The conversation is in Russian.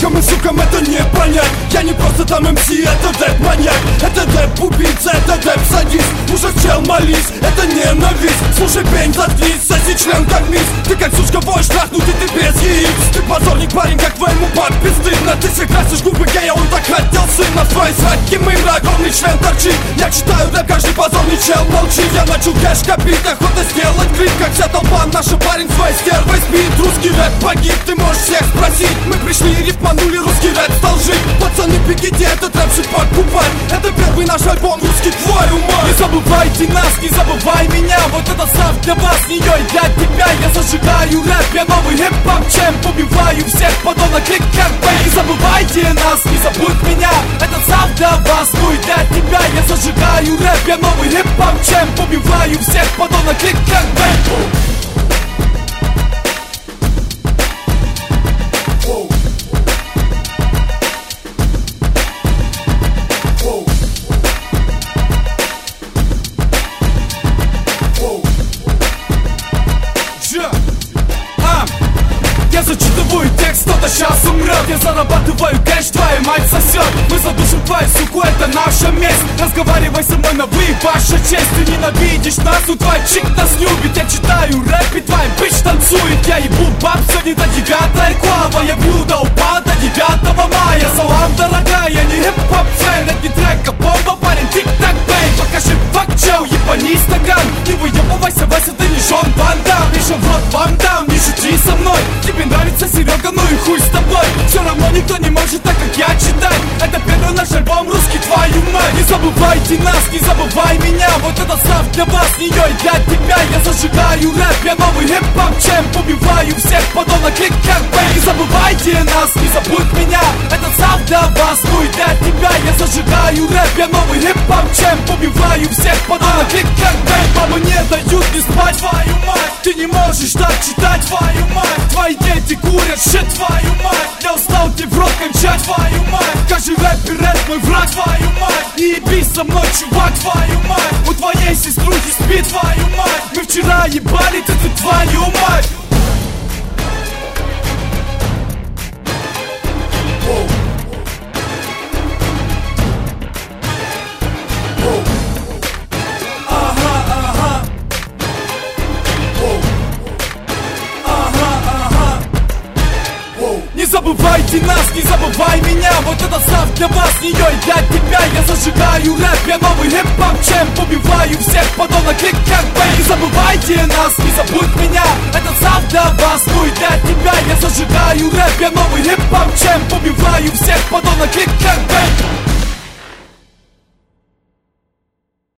ублюдкам и сукам это не понять. Я не просто там МС, это дэп-маньяк. Это дэп-убийца, это дэп-садист. Ужас, чел, молись, это ненависть. Слушай, пень, заткнись, соси член как мисс. Ты как сучка воешь, трахнутый, ты без яиц. Ты позорник, парень, как твоему папе стыдно. Ты все красишь губы гея, он так хотел сына. В твоей свадьбе мыра огромный член торчит. Я читаю рэп, каждый позорный чел молчит. Я начал кэш копить, охота сделать клип. Как вся толпа, наша парень своей стервой спит. Русский рэп погиб, ты можешь всех спросить. Мы пришли и рифманули, русский рэп стал жить. Пацаны, бегите, этот рэп-шит покупать. Это первый наш альбом, русский, твою мать. Не забывайте нас, не забывай меня. Вот это сав для вас, нее и для тебя. Я зажигаю рэп, я новый хип-хоп чемп. Убиваю всех подонок, клик как бэй. Не забывайте нас, не забудь меня. Это сав для вас, ну и для тебя. Я зажигаю рэп, я новый хип-хоп чемп. Убиваю всех подонок, клик как бэй. Я зачитываю текст, кто-то сейчас умрет. Я зарабатываю кэш, твоя мать сосет. Мы задушим твою суку, это наша месть. Разговаривай со мной на вы, ваша честь. Ты ненавидишь нас, но твой чик нас любит. Я читаю рэп, и твоя бич танцует. Я ебу баб сегодня до 9-й клава. Я бью до упада до 9 мая. Салам, дорогая, я не хип-хоп фэн. Это не трек, а бомба, парень, тик-так бэй. Покажи факт, чел, ебани стакан. Не выебывайся, Вася, ты не Жон Ван Дам. Еще в рот вам дам, не шути со мной. Тебе нравится Серега, ну и хуй с тобой. Все равно никто не может так, как я читать. Это первый наш альбом, русский, твою мать. Не забывайте нас, не забывай меня. Вот это сав для вас, нее и для тебя. Я зажигаю рэп, я новый хип-хоп чемп. Убиваю всех подонок, клик как бэй. Не забывайте нас, не забудь меня. Это сав для вас, ну и для тебя. Я зажигаю рэп, я новый хип-хоп чемп. Убиваю всех подонок, клик как бэй. Мама не дают не спать, твою мать. Ты не можешь так читать, твою мать. Твои дети курят, щит, твою мать. Я устал тебе в рот кончать, твою мать. Каждый рэпер, рэп мой враг, твою мать. Не ебись со мной, чувак, твою мать. У твоей сеструхи спит, твою мать. Мы вчера ебали, ты твою мать. Не забывайте нас, не забывай меня. Вот это сав для вас, нее и для тебя. Я зажигаю рэп, я новый хип-хоп чемп. Убиваю всех подонок, клик как бэй. Не забывайте нас, не забудь меня. Это сав для вас, ну и для тебя. Я зажигаю рэп, я новый хип-хоп чемп. Убиваю всех подонок, клик как бэй.